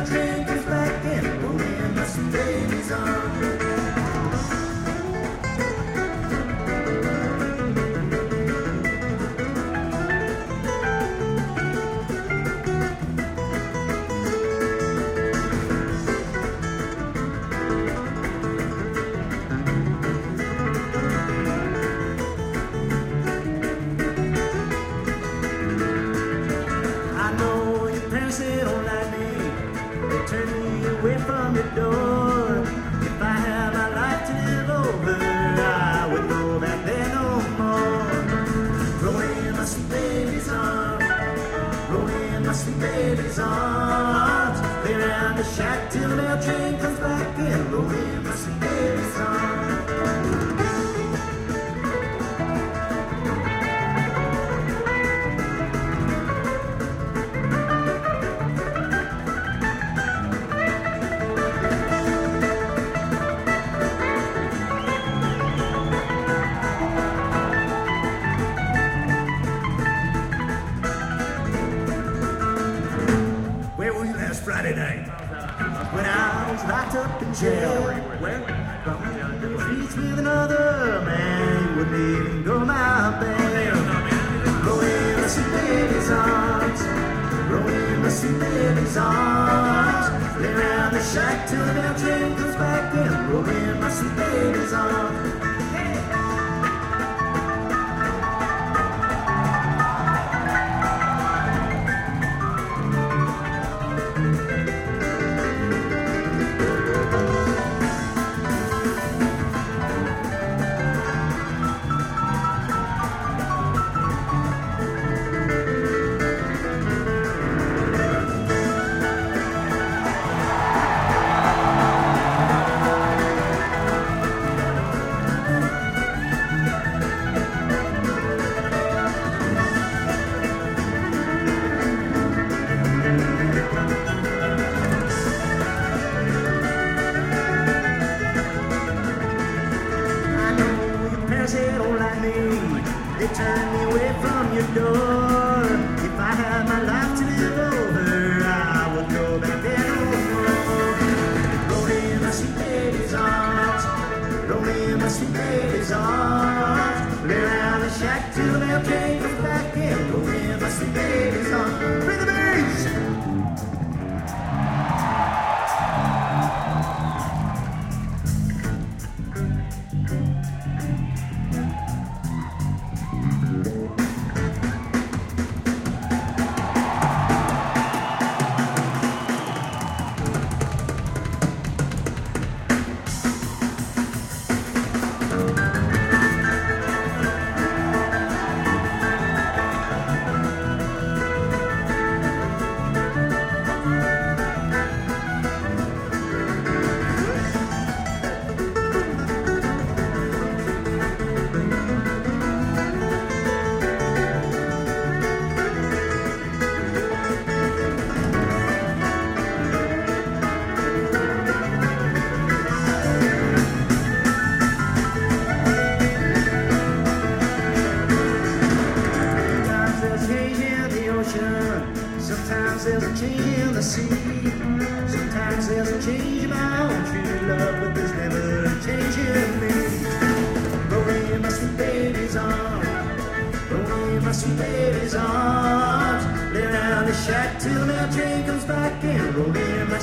mail train comes back in, roll in my sweet baby's arms. They don't like me, they turn me away from your door. If I had my life to live over, I would go back there no more. Roll in my sweet baby's arms, roll in my sweet baby's arms. Lay around the shack till the mail train comes back in, roll in my sweet baby's arms. Friday night, when I was locked up in jail, from streets with another man, you wouldn't even go my bail. Roll in my sweet baby's arms, roll in my sweet baby's arms. Lay around the shack till the mail train comes back in, roll in my sweet baby's arms. They don't like me, they turn me away from your door. If I had my life to live over, I would go back there no more. Roll in my sweet baby's arms, roll in my sweet baby's arms. Lay around the shack till the mail train comes back in, roll in my sweet baby's arms. Bring the bass! Sometimes there's a change in the sea. Sometimes there's a change in my own true love, but there's never a change in me. Roll in my sweet baby's arms, roll in my sweet baby's arms. Lay around the shack till the mail train comes back in, roll in my